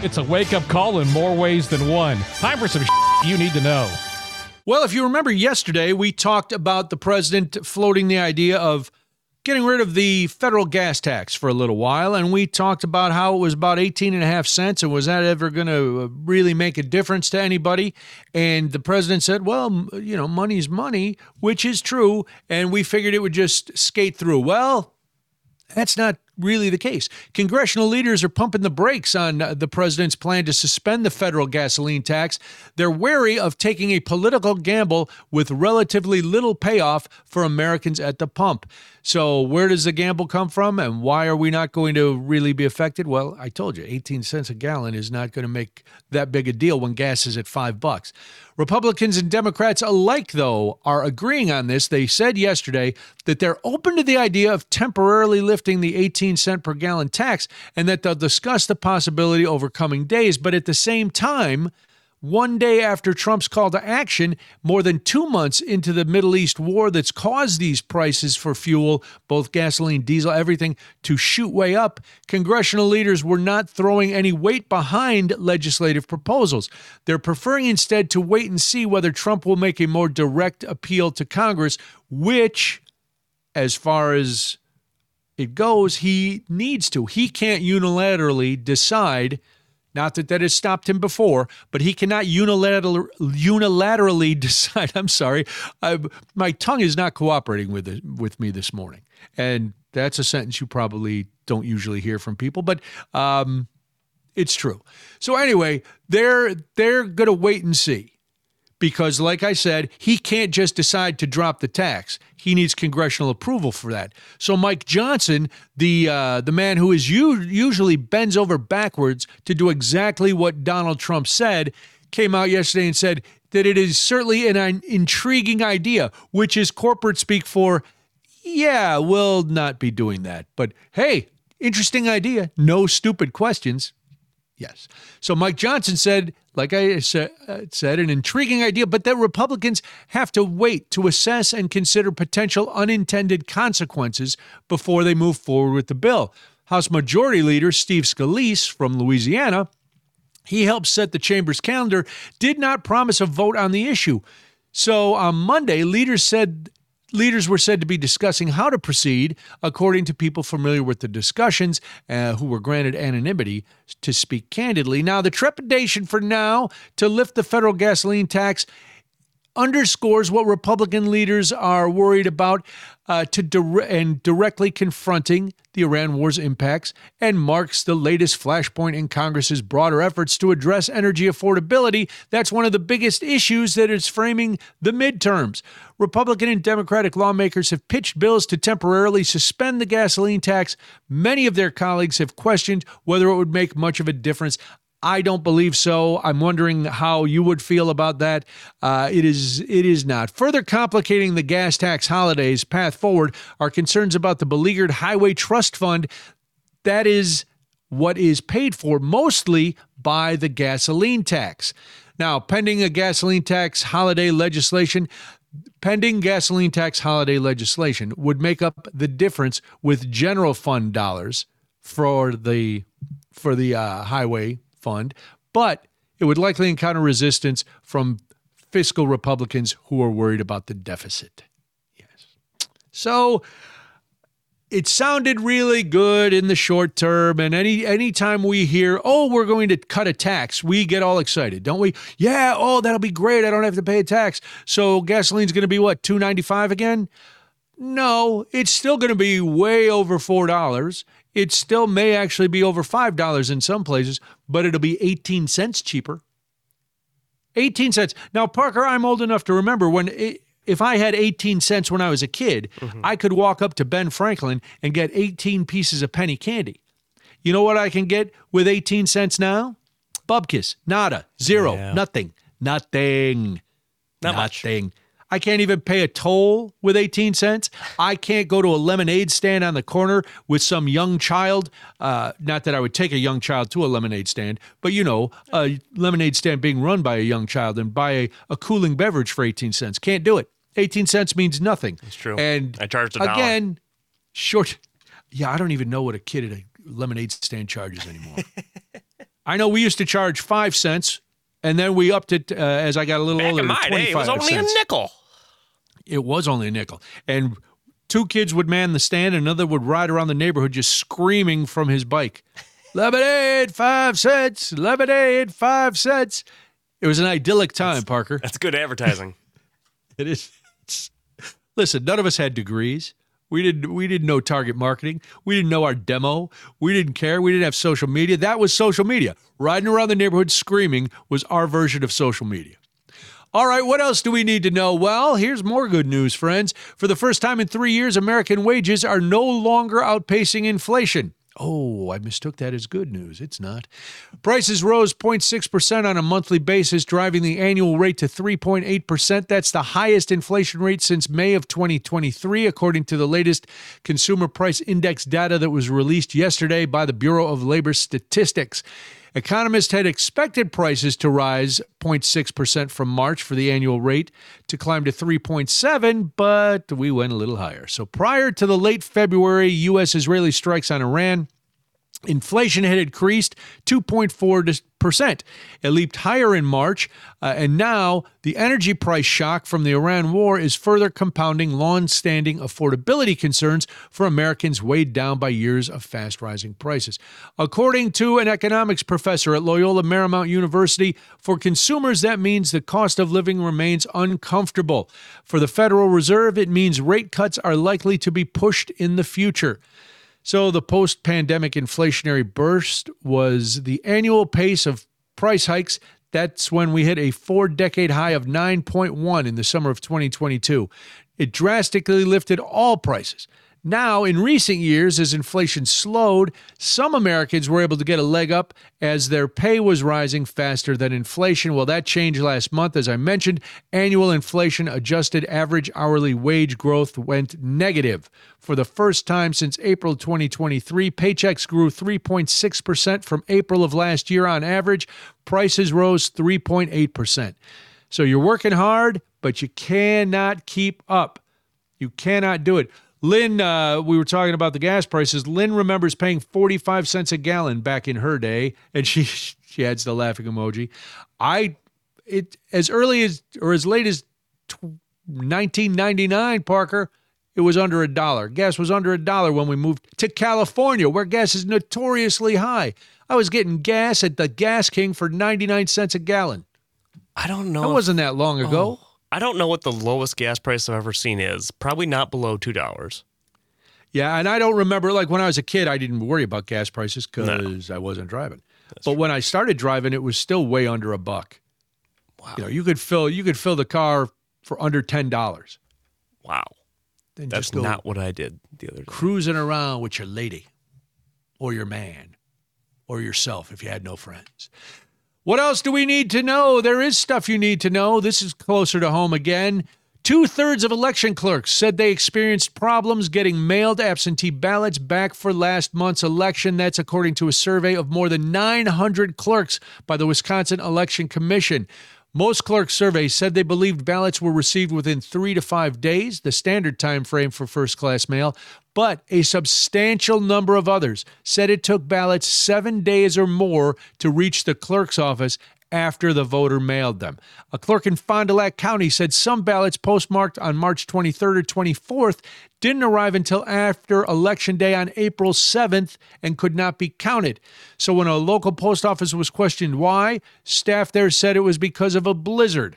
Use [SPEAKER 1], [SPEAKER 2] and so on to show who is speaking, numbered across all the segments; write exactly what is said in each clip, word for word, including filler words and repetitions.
[SPEAKER 1] It's a wake-up call in more ways than one. Time for some you need to know.
[SPEAKER 2] Well, if you remember yesterday, we talked about the president floating the idea of getting rid of the federal gas tax for a little while, and we talked about how it was about eighteen and a half cents, and was that ever going to really make a difference to anybody? And the president said, well, you know, money's money, which is true, and we figured it would just skate through. Well, that's not really the case. Congressional leaders are pumping the brakes on the president's plan to suspend the federal gasoline tax. They're wary of taking a political gamble with relatively little payoff for Americans at the pump. So where does the gamble come from, and why are we not going to really be affected? Well, I told you, eighteen cents a gallon is not going to make that big a deal when gas is at five bucks. Republicans and Democrats alike, though, are agreeing on this. They said yesterday that they're open to the idea of temporarily lifting the eighteen cent per gallon tax, and that they'll discuss the possibility over coming days. But at the same time, one day after Trump's call to action, more than two months into the Middle East war that's caused these prices for fuel, both gasoline, diesel, everything, to shoot way up, congressional leaders were not throwing any weight behind legislative proposals. They're preferring instead to wait and see whether Trump will make a more direct appeal to Congress, which, as far as it goes, he needs to. He can't unilaterally decide. Not that that has stopped him before, but he cannot unilateral, unilaterally decide. I'm sorry. I, my tongue is not cooperating with it, with me this morning. And that's a sentence you probably don't usually hear from people, but um, it's true. So anyway, they're they're going to wait and see. Because, like I said, he can't just decide to drop the tax. He needs congressional approval for that. So Mike Johnson, the uh, the man who is u- usually bends over backwards to do exactly what Donald Trump said, came out yesterday and said that it is certainly an, an intriguing idea, which is corporate speak for, yeah, we'll not be doing that. But, hey, interesting idea. No stupid questions. Yes. So Mike Johnson said, like I said, an intriguing idea, but that Republicans have to wait to assess and consider potential unintended consequences before they move forward with the bill. House Majority Leader Steve Scalise from Louisiana, he helped set the chamber's calendar, did not promise a vote on the issue. So on Monday, leaders said Leaders were said to be discussing how to proceed, according to people familiar with the discussions uh, who were granted anonymity to speak candidly. Now, the trepidation for now to lift the federal gasoline tax underscores what Republican leaders are worried about uh, to dire- and directly confronting the Iran war's impacts, and marks the latest flashpoint in Congress's broader efforts to address energy affordability. That's one of the biggest issues that is framing the midterms. Republican and Democratic lawmakers have pitched bills to temporarily suspend the gasoline tax. Many of their colleagues have questioned whether it would make much of a difference. I don't believe so. I'm wondering how you would feel about that. Uh, it is it is not. Further complicating the gas tax holiday's path forward are concerns about the beleaguered Highway Trust Fund. That is what is paid for mostly by the gasoline tax. Now, pending a gasoline tax holiday legislation, pending gasoline tax holiday legislation would make up the difference with general fund dollars for the for the uh, highway fund, but it would likely encounter resistance from fiscal Republicans who are worried about the deficit. Yes. So it sounded really good in the short term, and any anytime we hear, oh, we're going to cut a tax, we get all excited, don't we? Yeah, oh, that'll be great. I don't have to pay a tax. So gasoline's going to be what, two ninety-five again? No, it's still going to be way over four dollars. It still may actually be over five dollars in some places, but it'll be eighteen cents cheaper. eighteen cents. Now, Parker, I'm old enough to remember when, it, if I had eighteen cents when I was a kid, mm-hmm. I could walk up to Ben Franklin and get eighteen pieces of penny candy. You know what I can get with eighteen cents now? Bubkiss. Nada. Zero.
[SPEAKER 3] Yeah.
[SPEAKER 2] Nothing. Nothing.
[SPEAKER 3] Not much.
[SPEAKER 2] Nothing. I can't even pay a toll with eighteen cents. I can't go to a lemonade stand on the corner with some young child. Uh, not that I would take a young child to a lemonade stand, but, you know, a lemonade stand being run by a young child and buy a, a cooling beverage for eighteen cents. Can't do it. eighteen cents means nothing.
[SPEAKER 3] It's true.
[SPEAKER 2] And
[SPEAKER 3] I charged a dollar.
[SPEAKER 2] Again, short. Yeah, I don't even know what a kid at a lemonade stand charges anymore. I know we used to charge five cents, and then we upped it uh, as I got a little
[SPEAKER 3] Back
[SPEAKER 2] older.
[SPEAKER 3] in my
[SPEAKER 2] to
[SPEAKER 3] day, it was only
[SPEAKER 2] cents.
[SPEAKER 3] a nickel.
[SPEAKER 2] It was only a nickel. And two kids would man the stand, and another would ride around the neighborhood just screaming from his bike. Lemonade, five cents. Lemonade, five cents. It was an idyllic time,
[SPEAKER 3] that's,
[SPEAKER 2] Parker.
[SPEAKER 3] That's good advertising.
[SPEAKER 2] It is. It's, listen, none of us had degrees. We didn't we didn't know target marketing. We didn't know our demo. We didn't care. We didn't have social media. That was social media. Riding around the neighborhood screaming was our version of social media. All right, what else do we need to know? Well, here's more good news, friends. For the first time in three years, American wages are no longer outpacing inflation. Oh, I mistook that as good news. It's not. Prices rose zero point six percent on a monthly basis, driving the annual rate to three point eight percent. That's the highest inflation rate since May of twenty twenty-three, according to the latest Consumer Price Index data that was released yesterday by the Bureau of Labor Statistics. Economists had expected prices to rise zero point six percent from March for the annual rate to climb to three point seven, but we went a little higher. So prior to the late February U S-Israeli strikes on Iran, inflation had increased two point four percent. It leaped higher in March, uh, and now the energy price shock from the Iran war is further compounding long-standing affordability concerns for Americans weighed down by years of fast-rising prices. According to an economics professor at Loyola Marymount University, for consumers, that means the cost of living remains uncomfortable. For the Federal Reserve, it means rate cuts are likely to be pushed in the future. So the post-pandemic inflationary burst was the annual pace of price hikes. That's when we hit a four-decade high of nine point one in the summer of twenty twenty-two. It drastically lifted all prices. Now, in recent years, as inflation slowed, some Americans were able to get a leg up as their pay was rising faster than inflation. Well, that changed last month. As I mentioned, annual inflation-adjusted average hourly wage growth went negative. For the first time since April twenty twenty-three, paychecks grew three point six percent from April of last year on average. Prices rose three point eight percent. So you're working hard, but you cannot keep up. You cannot do it. Lynn, uh, we were talking about the gas prices. Lynn remembers paying forty-five cents a gallon back in her day, and she she adds the laughing emoji. I it as early as or as late as nineteen ninety-nine, Parker, it was under a dollar. Gas was under a dollar when we moved to California, where gas is notoriously high. I was getting gas at the Gas King for ninety-nine cents a gallon.
[SPEAKER 3] I don't know.
[SPEAKER 2] That
[SPEAKER 3] if,
[SPEAKER 2] wasn't that long ago.
[SPEAKER 3] Oh, I don't know what the lowest gas price I've ever seen is. Probably not below two dollars.
[SPEAKER 2] Yeah, and I don't remember, like when I was a kid, I didn't worry about gas prices because no. I wasn't driving. That's but true. When I started driving, it was still way under a buck. Wow. You know, you could fill you could fill the car for under ten dollars.
[SPEAKER 3] Wow.
[SPEAKER 2] Then
[SPEAKER 3] That's
[SPEAKER 2] just go
[SPEAKER 3] not what I did the other day.
[SPEAKER 2] Cruising around with your lady or your man or yourself if you had no friends. What else do we need to know? There is stuff you need to know. This is closer to home again. Two-thirds of election clerks said they experienced problems getting mailed absentee ballots back for last month's election. That's according to a survey of more than nine hundred clerks by the Wisconsin Election Commission. Most clerks surveyed said they believed ballots were received within three to five days, the standard time frame for first-class mail, but a substantial number of others said it took ballots seven days or more to reach the clerk's office after the voter mailed them. A clerk in Fond du Lac County said some ballots postmarked on March twenty-third or twenty-fourth didn't arrive until after Election Day on April seventh and could not be counted. So when a local post office was questioned why, staff there said it was because of a blizzard.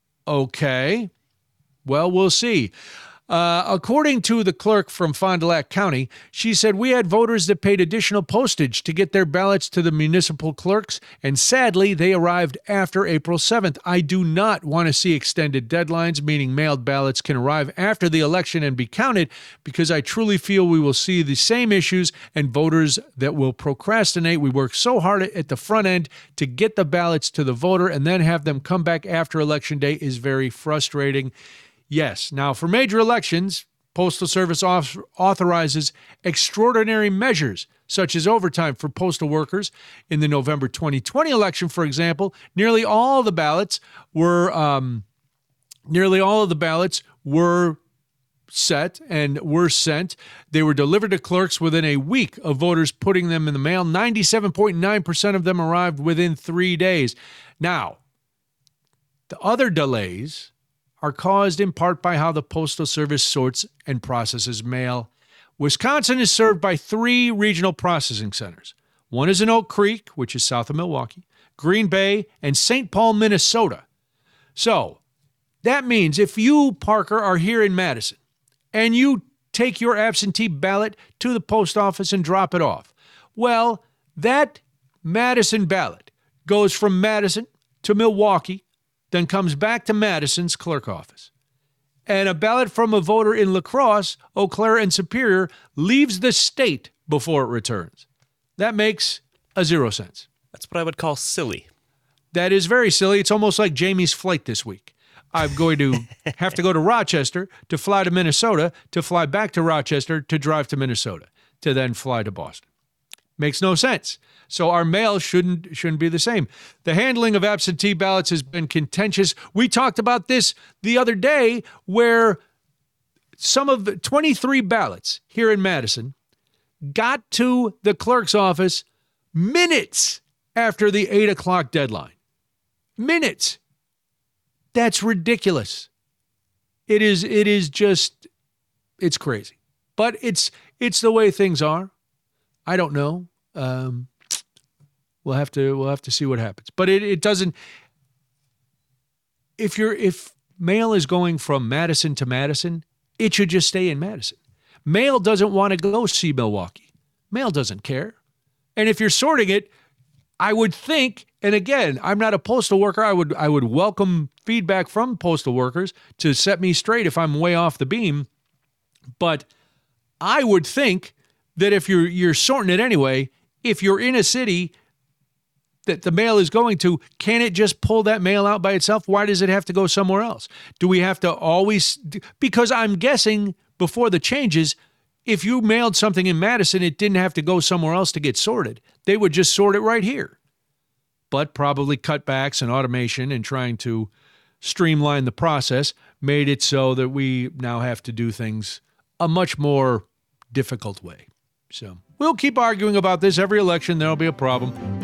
[SPEAKER 2] Okay, well, we'll see. Uh, according to the clerk from Fond du Lac County, she said, we had voters that paid additional postage to get their ballots to the municipal clerks, and sadly, they arrived after April seventh. I do not want to see extended deadlines, meaning mailed ballots can arrive after the election and be counted, because I truly feel we will see the same issues and voters that will procrastinate. We work so hard at the front end to get the ballots to the voter and then have them come back after Election Day is very frustrating. Yes. Now, for major elections, Postal Service authorizes extraordinary measures, such as overtime for postal workers. In the November twenty twenty election, for example, nearly all the ballots were um, nearly all of the ballots were set and were sent. They were delivered to clerks within a week of voters putting them in the mail. ninety-seven point nine percent of them arrived within three days. Now, the other delays are caused in part by how the Postal Service sorts and processes mail. Wisconsin is served by three regional processing centers. One is in Oak Creek, which is south of Milwaukee, Green Bay, and Saint Paul, Minnesota. So that means if you, Parker, are here in Madison and you take your absentee ballot to the post office and drop it off, well, that Madison ballot goes from Madison to Milwaukee, then comes back to Madison's clerk office. And a ballot from a voter in La Crosse, Eau Claire, and Superior leaves the state before it returns. That makes a zero sense.
[SPEAKER 3] That's what I would call silly.
[SPEAKER 2] That is very silly. It's almost like Jamie's flight this week. I'm going to have to go to Rochester to fly to Minnesota, to fly back to Rochester, to drive to Minnesota, to then fly to Boston. Makes no sense. So our mail shouldn't shouldn't be the same. The handling of absentee ballots has been contentious. We talked about this the other day where some of the twenty-three ballots here in Madison got to the clerk's office minutes after the eight o'clock deadline. Minutes. That's ridiculous. It is, it is just, it's crazy. But it's it's the way things are. I don't know. Um, we'll have to we'll have to see what happens. But it, it doesn't. If you're if mail is going from Madison to Madison, it should just stay in Madison. Mail doesn't want to go see Milwaukee. Mail doesn't care. And if you're sorting it, I would think, and again, I'm not a postal worker. I would I would welcome feedback from postal workers to set me straight if I'm way off the beam. But I would think that if you're you're sorting it anyway, if you're in a city that the mail is going to, can it just pull that mail out by itself? Why does it have to go somewhere else? Do we have to always, because I'm guessing before the changes, if you mailed something in Madison, it didn't have to go somewhere else to get sorted. They would just sort it right here. But probably cutbacks and automation and trying to streamline the process made it so that we now have to do things a much more difficult way. So we'll keep arguing about this every election. There'll be a problem.